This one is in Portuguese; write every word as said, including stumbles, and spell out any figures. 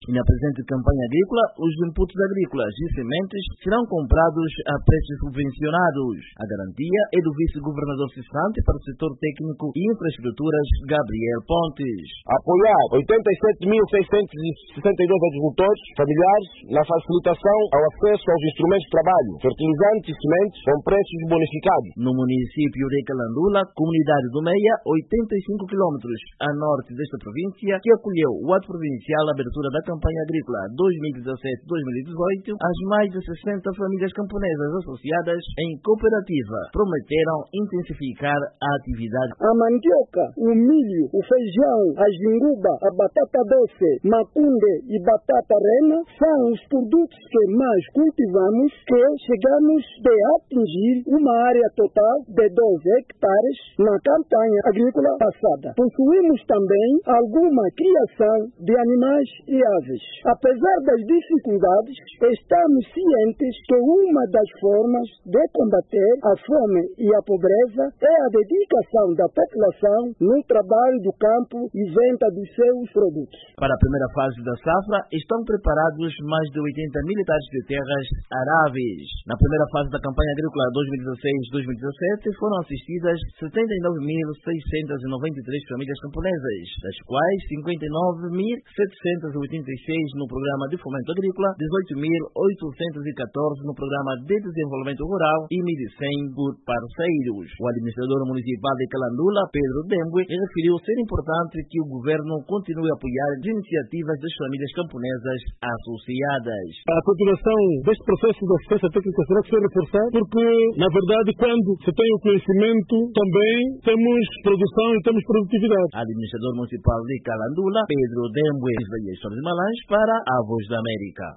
E na presente campanha agrícola, os inputs agrícolas e sementes serão comprados a preços subvencionados. A garantia é do vice-governador cessante para o setor técnico e infraestruturas, Gabriel Pontes. Apoiar oitenta e sete mil seiscentos e sessenta e dois agricultores familiares na facilitação ao acesso aos instrumentos de trabalho, fertilizantes e sementes com preços bonificados. No município de Calandula, comunidade do Meia, oitenta e cinco quilômetros a norte desta província, que acolheu o ato provincial à abertura da campanha agrícola dois mil e dezassete dois mil e dezoito, as mais de sessenta famílias camponesas associadas em cooperativa prometeram intensificar a atividade. A mandioca, o milho, o feijão, a jinguba, a batata doce, macunde e batata rena são os produtos que mais cultivamos, que chegamos a atingir uma área total de doze hectares na campanha agrícola passada. Possuímos também alguma criação de animais e aves. Apesar das dificuldades, estamos cientes que uma das formas de combater a fome e a pobreza é a dedicação da população no trabalho do campo e venda dos seus produtos. Para a primeira fase da safra, estão preparados mais de oitenta mil hectares de terras aráveis. Na primeira fase da campanha agrícola dois mil e dezasseis dois mil e dezassete foram assistidas setenta e nove mil seiscentas e noventa e três famílias camponesas, das quais cinquenta e nove mil setecentas e oitenta e seis no programa de fomento agrícola, dezoito mil oitocentos e catorze no programa de desenvolvimento rural e mil e cem por parceiros. O administrador municipal de Calandula, Pedro Dembue, referiu ser importante que o governo continue a apoiar as iniciativas das famílias camponesas associadas. A continuação deste processo de assistência técnica será que ser reforçado, porque, na verdade, quando se tem o conhecimento, também temos produção e temos produtividade. Administrador municipal de Calandula, Pedro Dembue, de Malange, para a Voz da América.